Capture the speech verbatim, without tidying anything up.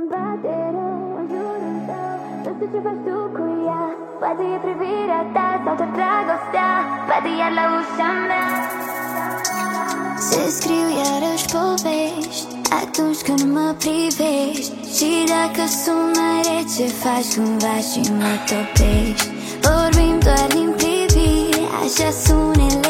îmi bate rău în jurul tău. Nu știu ce faci tu cu ea, poate e privirea ta sau doar dragostea, bate iar la ușa mea. Se scriu iarăși povești atunci când mă privești, și dacă sună rece faci cumva și mă topești. Vorbim doar din priviri, așa sună